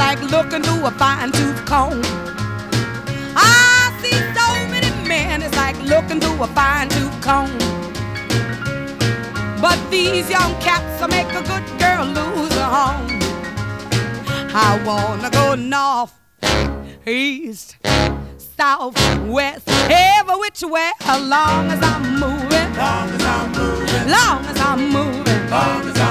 like looking through a fine-tooth comb. I see so many men, it's like looking through a fine-tooth comb. But these young cats will make a good girl lose her home. I wanna go north, east, south, west, every which way, as long as I'm moving, long as I'm moving, long as I'm moving, long as I'm